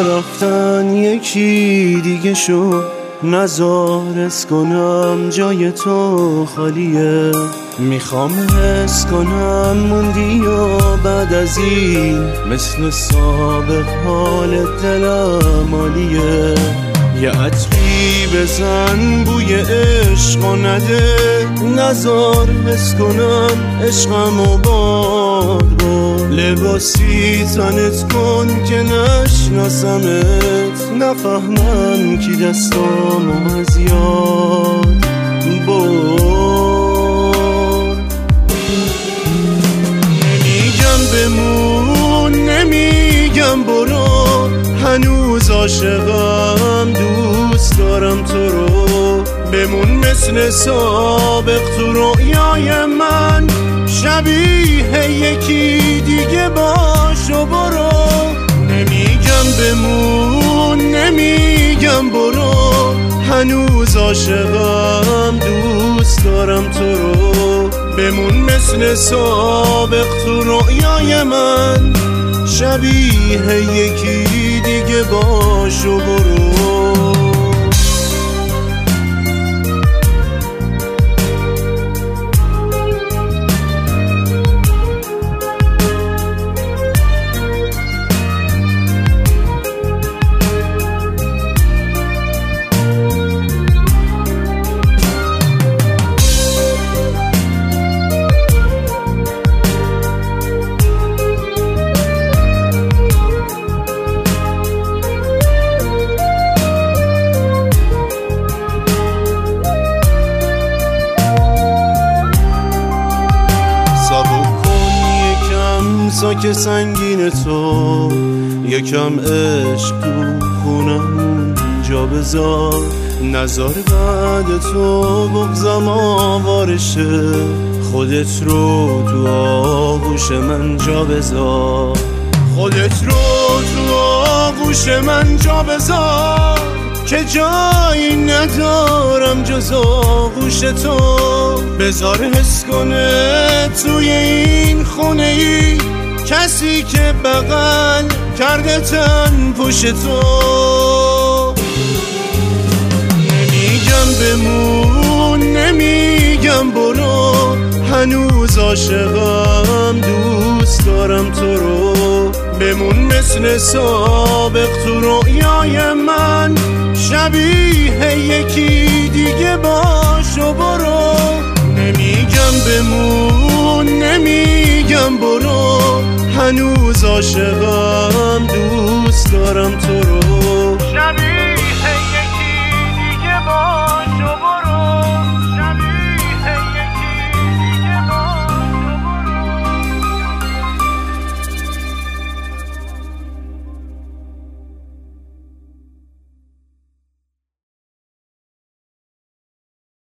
رفتن یکی دیگه شو، نزار حس کنم جای تو خالیه. میخوام حس کنم موندی و بعد از این مثل سابق حال دلم عالیه. یه عطری بزن بوی عشق و نده، نزار حس کنم عشقم و باد بود. لباسی تنت کن که نشناسمت، نفهمم کی دستامو از یاد برد. نمیگم بمون، نمیگم برو، هنوز عاشقم، دوست دارم تو رو. بمون مثل سابق تو رویای من، شبیه یکی دیگه باش و برو. نمیگم بمون، نمیگم برو، هنوز عاشقم، دوست دارم تو رو. بمون مثل سابق تو رویای من، شبیه یکی دیگه باش و برو. ساک سنگین تو، یکم عشق تو خونم جا بذار. نظر بعد تو بغزم آوارشه، خودت رو تو آغوش من جا بذار. خودت رو تو آغوش من جا بذار، که جایی ندارم جز آغوش تو. بذار حس کنه توی این خونه ای کسی که بغل کرده تن پشت تو. نمیگم بمون، نمیگم برو، هنوز عاشقم، دوست دارم تو رو. بمون مثل سابق تو رویای من، شبیه یکی دیگه باش و برو. نمیگم بمون، نمیگم برو، هنوز عاشقم، دوست دارم تو رو. شبیه یکی دیگه باش و برو.